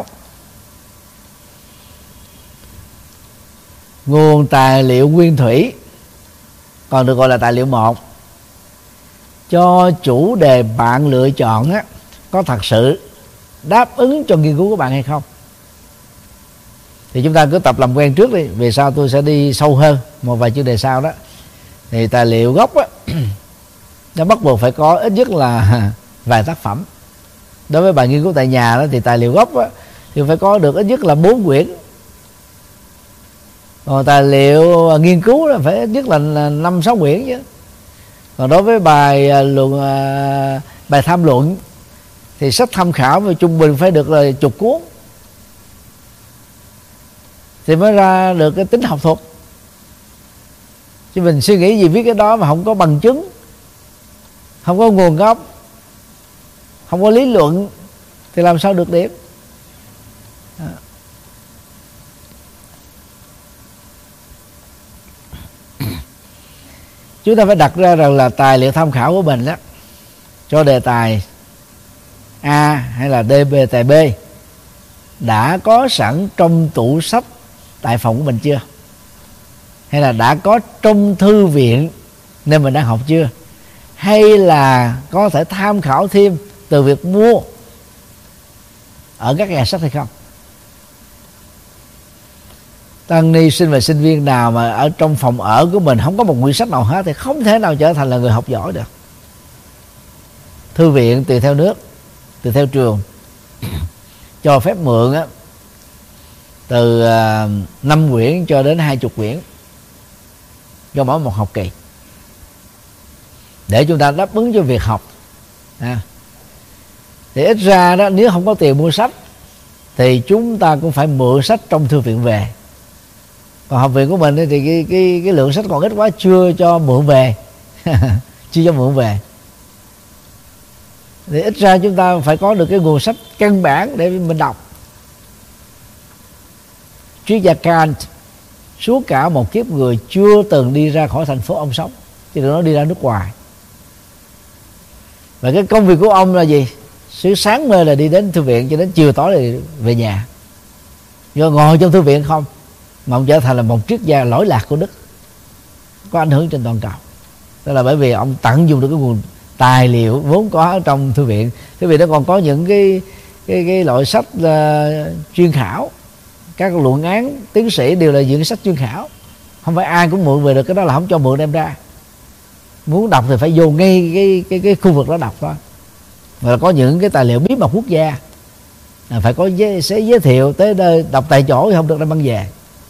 Nguồn tài liệu nguyên thủy, còn được gọi là tài liệu một, cho chủ đề bạn lựa chọn á, có thật sự đáp ứng cho nghiên cứu của bạn hay không. Thì chúng ta cứ tập làm quen trước đi, về sau tôi sẽ đi sâu hơn một vài chuyên đề sau đó. Thì tài liệu gốc á, nó bắt buộc phải có ít nhất là vài tác phẩm. Đối với bài nghiên cứu tại nhà đó, thì tài liệu gốc á, thì phải có được ít nhất là bốn quyển. Còn tài liệu nghiên cứu là phải ít nhất là năm sáu quyển chứ. Còn đối với bài luận bài tham luận thì sách tham khảo và trung bình phải được là chục cuốn thì mới ra được cái tính học thuật. Chứ mình suy nghĩ gì viết cái đó mà không có bằng chứng, không có nguồn gốc, không có lý luận thì làm sao được điểm. À. Chúng ta phải đặt ra rằng là tài liệu tham khảo của mình đó, cho đề tài A hay là đê bê tài B đã có sẵn trong tủ sách tại phòng của mình chưa, hay là đã có trong thư viện nên mình đang học chưa, hay là có thể tham khảo thêm từ việc mua ở các nhà sách hay không. Tăng ni sinh và sinh viên nào mà ở trong phòng ở của mình không có một quyển sách nào hết thì không thể nào trở thành là người học giỏi được. Thư viện tùy theo nước, tùy theo trường cho phép mượn á, từ năm quyển cho đến hai chục quyển cho mỗi một học kỳ, để chúng ta đáp ứng cho việc học. À. Thì ít ra đó, nếu không có tiền mua sách thì chúng ta cũng phải mượn sách trong thư viện về. Còn học viện của mình thì cái, cái, cái lượng sách còn ít quá, chưa cho mượn về chưa cho mượn về. Thì ít ra chúng ta phải có được cái nguồn sách căn bản để mình đọc. Triết gia Kant suốt cả một kiếp người chưa từng đi ra khỏi thành phố ông sống, chứ đừng nói đi ra nước ngoài. Và cái công việc của ông là gì? Sự sáng mơ là đi đến thư viện cho đến chiều tối là về nhà. Do ngồi trong thư viện không mà ông trở thành là một triết gia lỗi lạc của Đức, có ảnh hưởng trên toàn cầu. Đó là bởi vì ông tận dụng được cái nguồn tài liệu vốn có ở trong thư viện. Thư viện đó còn có những cái cái, cái loại sách uh, chuyên khảo, các luận án tiến sĩ đều là những cái sách chuyên khảo, không phải ai cũng mượn về được. Cái đó là không cho mượn đem ra, muốn đọc thì phải vô ngay cái cái cái khu vực đó đọc thôi. Và có những cái tài liệu bí mật quốc gia là phải có giới, sẽ giới thiệu tới nơi đọc tại chỗ thì không được đem mang về.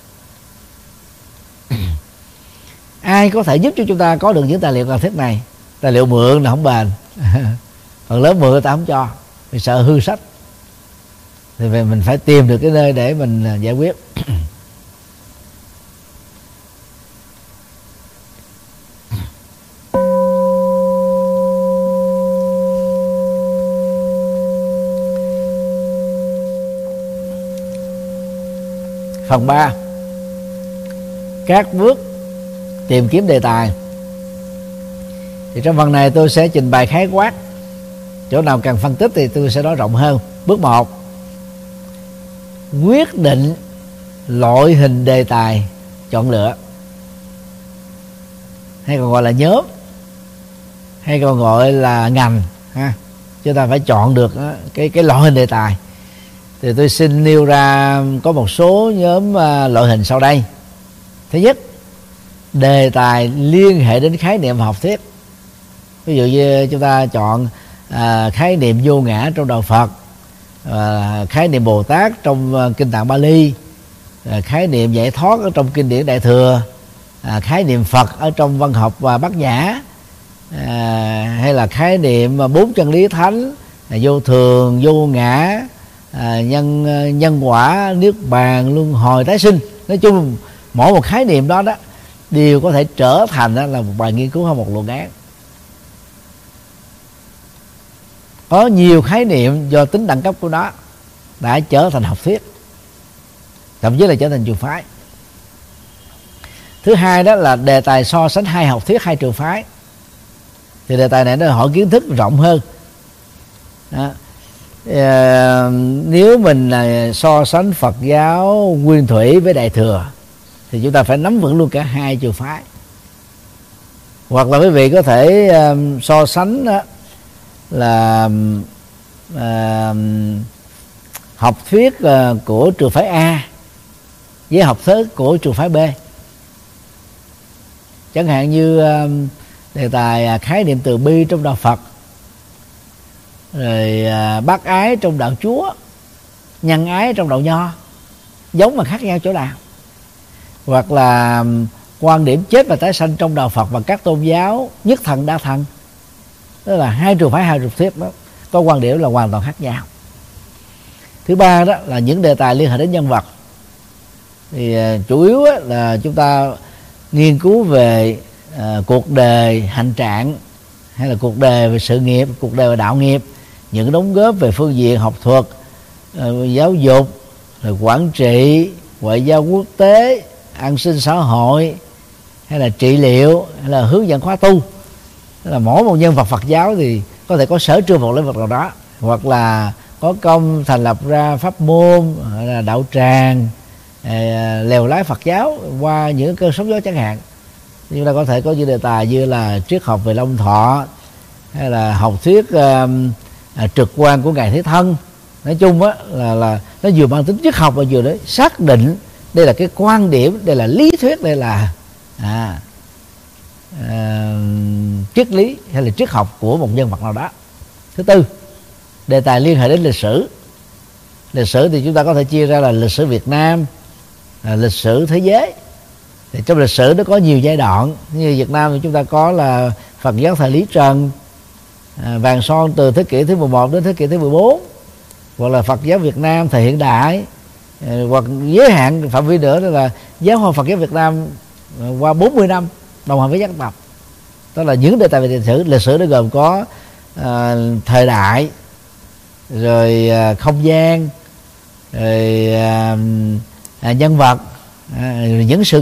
Ai có thể giúp cho chúng ta có được những tài liệu cần thiết này? Tài liệu mượn là không bền còn lớn mượn ta không cho vì sợ hư sách, thì về mình phải tìm được cái nơi để mình giải quyết. Phần ba, các bước tìm kiếm đề tài. Thì trong phần này tôi sẽ trình bày khái quát, chỗ nào cần phân tích thì tôi sẽ nói rộng hơn. Bước một, quyết định loại hình đề tài chọn lựa, hay còn gọi là nhóm, hay còn gọi là ngành ha. Chúng ta phải chọn được cái cái loại hình đề tài. Thì tôi xin nêu ra có một số nhóm loại hình sau đây. Thứ nhất, đề tài liên hệ đến khái niệm học thuyết. Ví dụ như chúng ta chọn à, khái niệm vô ngã trong đạo Phật, à, khái niệm Bồ Tát trong kinh Tạng Bali, à, khái niệm giải thoát ở trong kinh điển Đại Thừa, à, khái niệm Phật ở trong văn học và Bát Nhã, à, hay là khái niệm bốn chân lý thánh, à, vô thường, vô ngã, à, nhân nhân quả, niết bàn, luân hồi, tái sinh. Nói chung mỗi một khái niệm đó đó đều có thể trở thành đó là một bài nghiên cứu hay một luận án. Có nhiều khái niệm do tính đẳng cấp của nó đã trở thành học thuyết, thậm chí là trở thành trường phái. Thứ hai đó là đề tài so sánh hai học thuyết, hai trường phái. Thì đề tài này nó hỏi kiến thức rộng hơn đó. À, nếu mình là so sánh Phật giáo Nguyên Thủy với Đại Thừa thì chúng ta phải nắm vững luôn cả hai trường phái. Hoặc là quý vị có thể um, so sánh đó, là uh, học thuyết uh, của trường phái A với học thuyết của trường phái B. Chẳng hạn như uh, đề tài uh, khái niệm từ bi trong đạo Phật, rồi uh, bác ái trong đạo Chúa, nhân ái trong đạo Nho, giống mà khác nhau chỗ nào. Hoặc là um, quan điểm chết và tái sanh trong đạo Phật và các tôn giáo nhất thần đa thần. Đó là hai trường phái, hai trường thuyết đó có quan điểm là hoàn toàn khác nhau. Thứ ba đó là những đề tài liên hệ đến nhân vật. Thì uh, chủ yếu là chúng ta nghiên cứu về uh, cuộc đời hành trạng, hay là cuộc đời về sự nghiệp, cuộc đời về đạo nghiệp, những đóng góp về phương diện học thuật, uh, giáo dục, rồi quản trị, ngoại giao quốc tế, an sinh xã hội, hay là trị liệu, hay là hướng dẫn khóa tu. Tức là mỗi một nhân vật Phật giáo thì có thể có sở trường một lĩnh vực nào đó, hoặc là có công thành lập ra pháp môn, hay là đạo tràng, lèo lái Phật giáo qua những cơn sóng gió chẳng hạn. Chúng ta có thể có những đề tài như là triết học về Long Thọ, hay là học thuyết uh, trực quan của Ngài Thế Thân. Nói chung á là là nó vừa mang tính triết học và vừa đấy xác định đây là cái quan điểm, đây là lý thuyết, đây là à, à, triết lý hay là triết học của một nhân vật nào đó. Thứ tư, đề tài liên hệ đến lịch sử. Lịch sử thì chúng ta có thể chia ra là lịch sử Việt Nam, là lịch sử thế giới. Thì trong lịch sử nó có nhiều giai đoạn. Như Việt Nam thì chúng ta có là Phật giáo thời Lý Trần, à, vàng son từ thế kỷ thứ mười một đến thế kỷ thứ mười bốn, hoặc là Phật giáo Việt Nam thời hiện đại, à, hoặc giới hạn phạm vi nữa đó là giáo hội Phật giáo Việt Nam à, qua bốn mươi năm đồng hành với dân tộc. Đó là những đề tài về lịch sử. Lịch sử nó gồm có à, thời đại, rồi à, không gian, rồi à, à, nhân vật, à, những sự